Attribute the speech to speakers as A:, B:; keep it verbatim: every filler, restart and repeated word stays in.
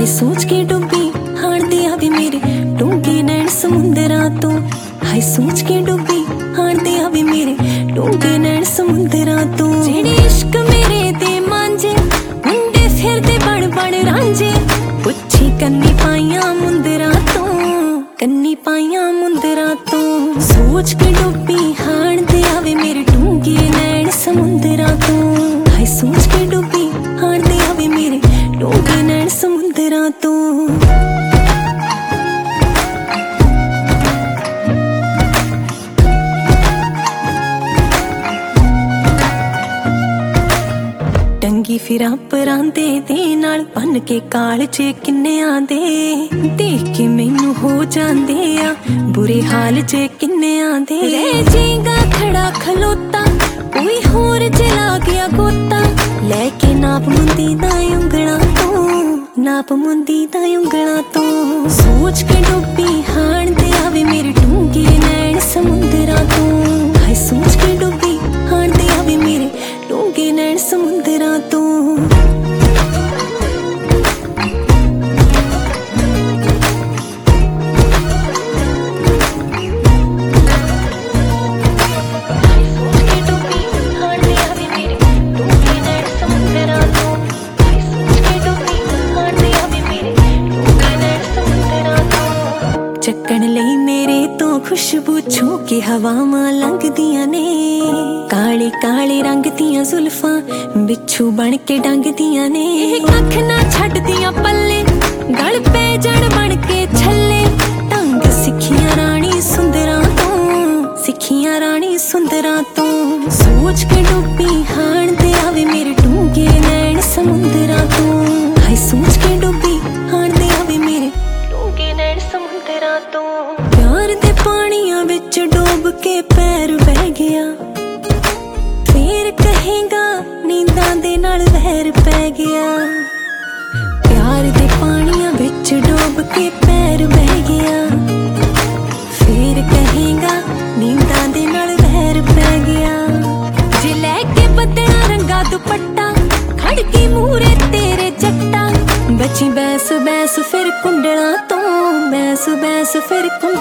A: हाय सोच के डुबी हाण दिया वे मेरे डूंगे नैन समुंदरां तो। हाय सोच के डुबी हाण दिया वे मेरे डूंगे नैन समुंदरां तो। जेड़े इश्क मेरे दे मांझे मुंडे फिरदे बण बण रांझे, पुच्छी कन्नी पाइयां मुंदरां तो, कन्नी पाइयां मुंदरां तो। सोच के डुबी हाण दिया वे मेरे डूंगे नैन समुंदरां तो। हाय सोच के डुबी हाण दिया वे मेरे डूंगे नैन समुंदरां तो। टंगी फिरा परांदे दे नाल बन के काल च किन्नियां दे, देख के मैनू हो जांदे आ बुरे हाल च किन्नियां दे। रह जेगा खड़ा खलोता कोई होर जला गया गोता, लेके नाप मुंदी दा उंगलां तो, नाप मुंदी दा उंगलां तो। सोच के डुबी हाण दे आवे मेरे डूंगे नैन समुंदरां तो। हाय सोच के डुबी हाण दे आवे मेरे डूंगे नैन समुंदरां तो। ਚੱਕਣ ਲਈ ਮੇਰੇ ਤੋਂ ਖੁਸ਼ਬੂ ਛੂ ਕੇ ਹਵਾਵਾਂ ਲੰਘਦੀਆਂ ਨੇ, ਕਾਲੇ ਕਾਲੇ ਰੰਗ ਦੀਆਂ ਜ਼ੁਲਫਾਂ ਬਿੱਛੂ ਬਣ ਕੇ ਡੰਗਦੀਆਂ ਨੇ। ਇਹ ਕੱਖ ਨਾ ਛੱਡਦੀਆਂ ਪੱਲੇ ਗਲ ਪੈ ਜਾਣ ਬਣ ਕੇ ਛੱਲੇ, ਢੰਗ ਸਿੱਖੀਆਂ ਰਾਣੀ ਸੁੰਦਰਾਂ ਤੋਂ, ਸਿੱਖੀਆਂ ਰਾਣੀ ਸੁੰਦਰਾਂ ਤੋਂ। ਸੋਚ ਕੇ ਡੁੱਬੀ ਹਾਣ ਦੇ ਆਵੇ ਮੇਰੇ ਡੂੰਘੇ ਨੈਣ ਸਮੁੰਦਰਾਂ ਤੋਂ। ਹਾਏ ਸੋਚ ਕੇ ਡੁੱਬੀ ਹਾਣ ਦੇ ਆਵੇ ਮੇਰੇ ਡੂੰਘੇ ਨੈਣ ਸਮੁੰਦਰਾਂ ਤੋਂ। प्यार दे पानियां विच डूब के पैर बह गया, फिर कहेगा नींदां दे नाल वैर पै गया। प्यार दे पानियां विच डूब के पैर बह गया, फिर कहेगा नींदां दे नाल वैर पै गया। जे लैके बदला रंगा दुपट्टा खड़ के मूरे तेरे जट्टा, बची बैस बैस फिर कुंडलां तो, बैस बैस फिर कुंडलां